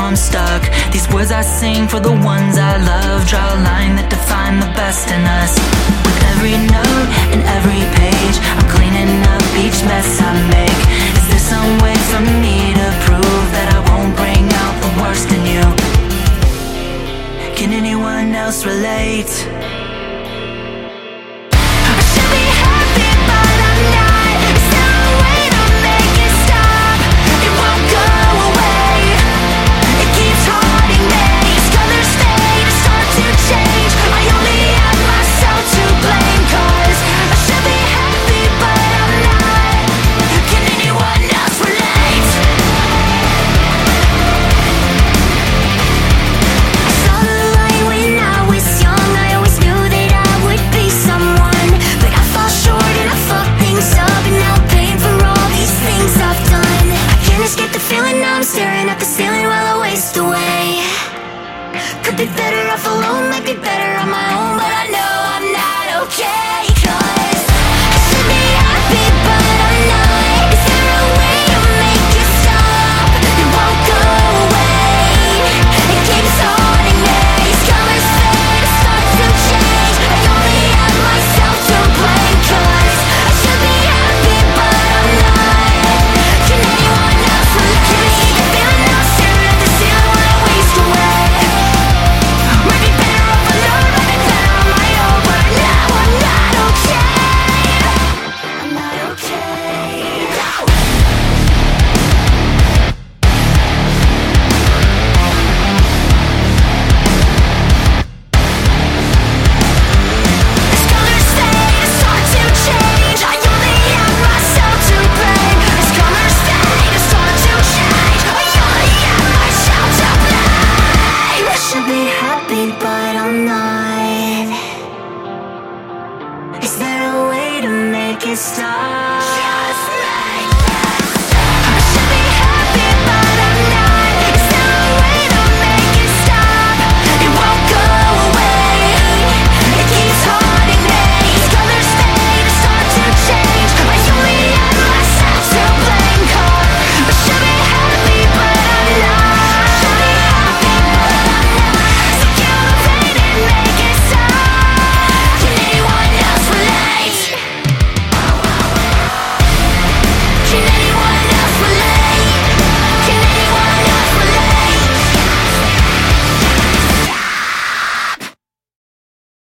I'm stuck. These words I sing for the ones I love draw a line that define the best in us. With every note and every page, I'm cleaning up each mess I make. Is there some way for me to prove that I won't bring out the worst in you? Can anyone else relate?